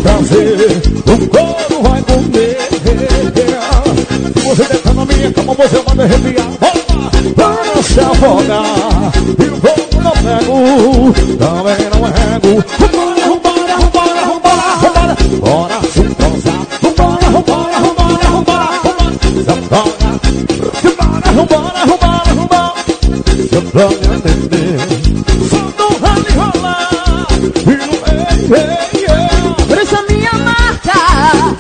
prazer, o couro vai comer. Se você deitar na minha cama, você vai arrepiar. Para se afogar, e o fogo não pego, também não rego. Vambora, vambora, vambora, vambora, bora se transar. Vambora, vambora, vambora, vambora, vambora, se afogar. Vambora, vambora, vambora, vambora, se afogar, bebê. Só do rally rolar, e no ei, ei. Por isso a minha marca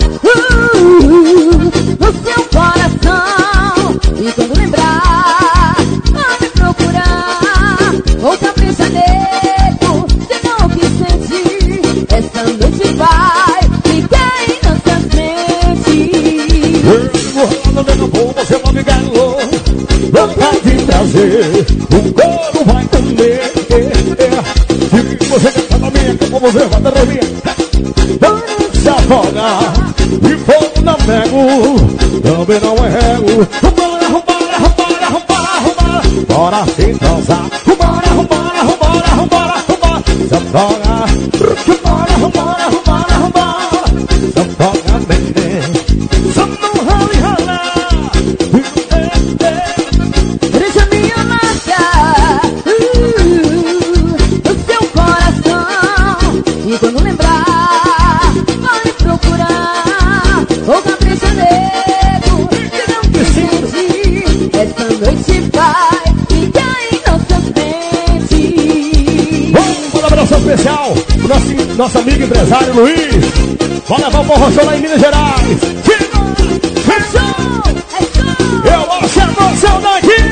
no seu coração. E quando lembrar, vai me procurar. Ou capricha nego, se não quis sentir. Essa noite vai ficar inocente. Eu no meu povo, você vai ficar louco. Louca de prazer, o couro vai comer. Se você cantar na minha cama, você vai derreter. Se afogar, e fogo não nego, também não é rego. Vambora, vambora, vambora, vambora, vambora, bora se transar. Vambora, vambora, vambora, vambora, vambora, se afogar. Vambora, vambora, vambora, vambora, se afogar, bebê. Só no rally rolar, Deixa minha marca no seu coração. E quando lembrar, vai me procurar. Ou capricha nego, se não quis sentir. Essa noite vai ficar inocente. vamos, um abraço especial pro nosso amigo empresário Luiz. Vai levar o forró show lá em Minas Gerais. Eu acho emoção daqui.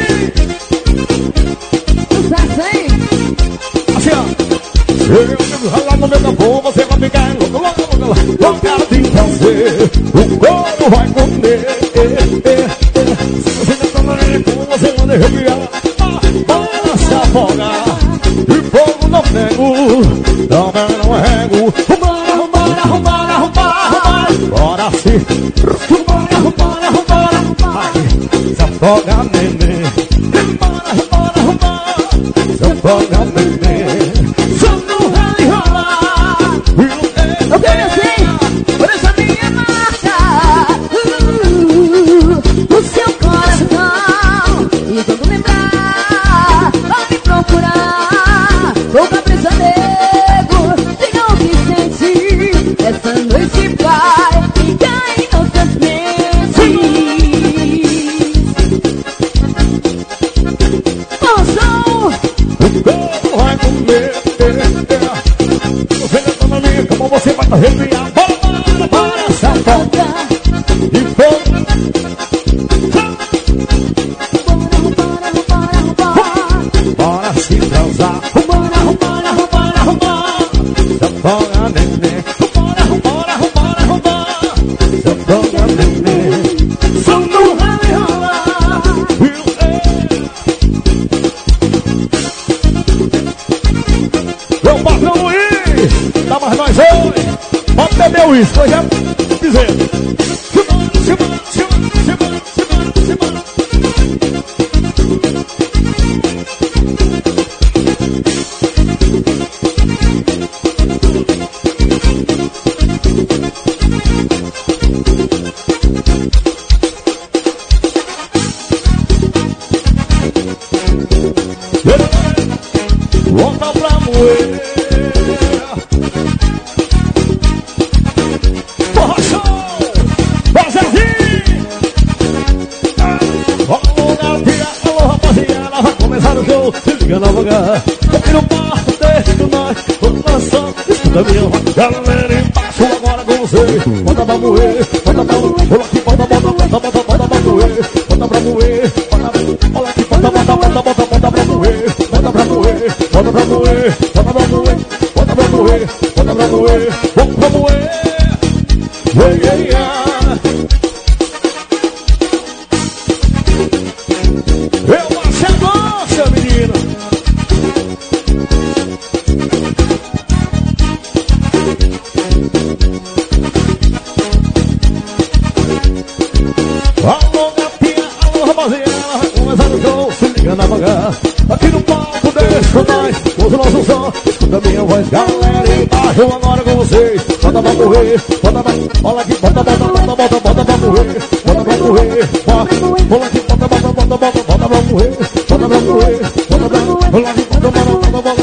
Sucesso, hein? Assim, ó. Eu ralar no meu campo, você vai ficar louco, louco, louco. Louca de prazer, o couro vai comer. Se você já tá na minha cama, você vai arrepiar. Bora se afogar, e fogo não nego, também não é rego. Vambora, vambora, vambora, vambora, vambora, bora se. Vambora, vambora, vambora, vai, se afoga, neném. Vambora, vambora, vambora, se afoga, neném. Só no rally rolar, Eu quero assim, por essa minha marca no seu coração. E quando lembrar, vai me procurar. Vou capricha nego, se não quis sentir. Essa noite vai ficar inocente. Moção, o couro vai comer. Você já tá na minha cama, você vai arrepiar. Bora, bora, se afogar, e fogo. Bora se transar. Vambora, vambora, vambora, vambora, se afoga, neném. Vambora, vambora, vambora, vambora, se afoga, neném. Só no rally rolar, meu patrão Luiz, dá mais nós hoje. Pode beber o uísque, hoje é piseiro. Simbora, simbora, simbora, simbora, simbora. Volta pra moer. Porra show! Basezinho! Alô, gatinha, alô, rapaziada, vai começar o show. Se liga na vaga, aqui no quarto desse nós. Vamos dançando, escuta minha voz. Galera embaixo agora com você. Bota pra moer, bota pra moer. Olha aqui, bota, bota, bota, bota, bota pra moer. Bota pra moer, bota, olha aqui, bota, bota, bota, bota, bota pra moer. Bota pra moer, bota pra moer, bota pra moer, bota pra moer, bota pra moer, bota pra moer. Yeah, yeah, yeah. Eu acho a nossa, menina. Alô, gatinha, alô, rapaziada, vai começar o show. Se liga na vaga, aqui no palco desse nós. o nosso som. Escuta minha voz, galera, embaixo agora com vocês. Bota pra morrer, bota pra... Olha aqui, bota pra morrer. Bota pra morrer, olha aqui, bota pra morrer. Bota pra morrer, bota pra morrer. Olha aqui, bota pra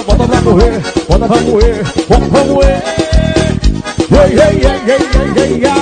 morrer, bota pra morrer. Bota pra morrer. Ei, ei, ei, ei, ei, ei,